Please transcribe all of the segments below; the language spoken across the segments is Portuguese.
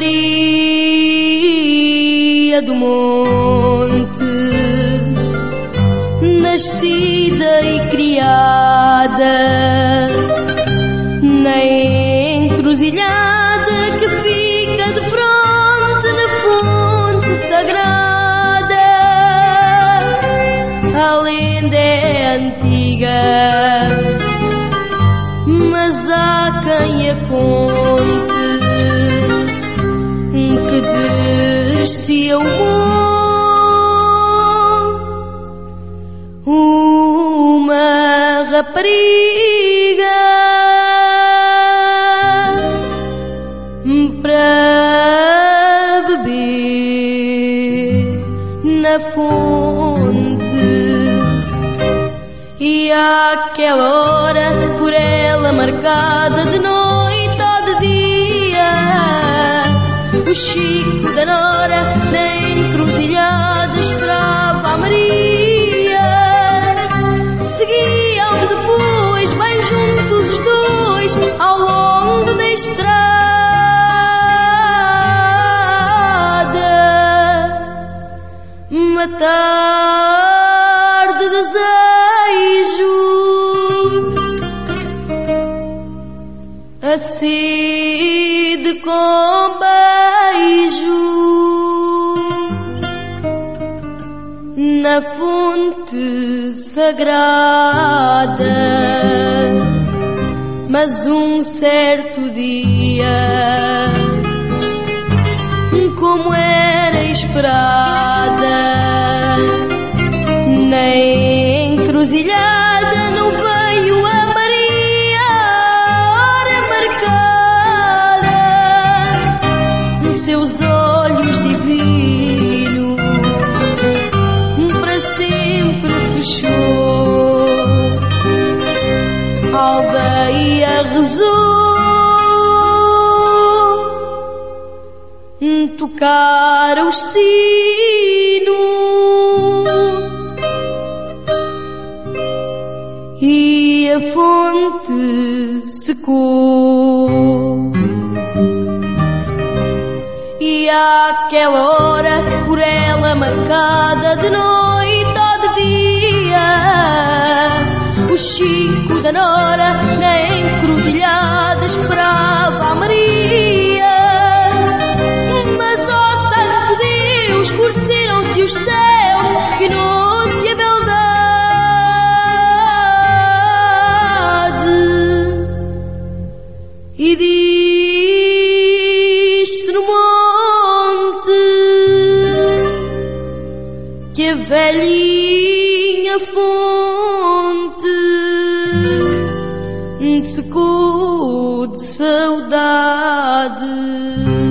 Maria do Monte, nascida e criada na encruzilhada que fica de fronte na fonte sagrada. A lenda é antiga, mas há quem a conte, que descia o monte uma rapariga para beber na fonte, e àquela hora por ela marcada de noite ou de dia, o Chico da Nora na encruzilhada esperava a Maria. Seguiam depois bem juntos os dois ao longo da estrada, matar de desejo a sede com beijo na fonte sagrada. Mas um certo dia, como era esperada, na encruzilhada não veio a Maria a hora marcada. Seus olhos divinos para sempre fechou, a aldeia rezou, tocaram os sinos e a fonte secou. E àquela hora por ela marcada de noite ou de dia, o Chico da Nora na encruzilhada esperava a Maria. Mas, ó santo Deus, escureceram-se os céus, finou-se a beldade, e diz-se no monte que a velhinha fonte secou de saudade.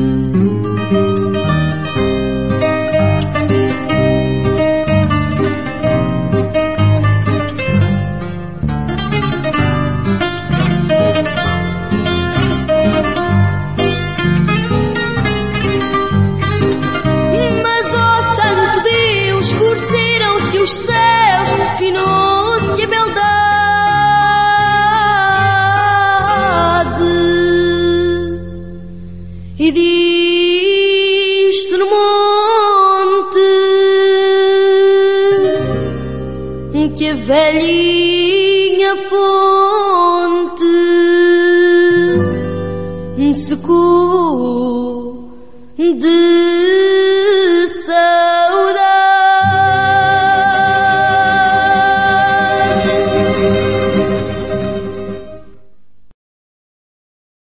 Os céus, finou-se a beldade, e diz-se no monte que a velhinha fonte secou de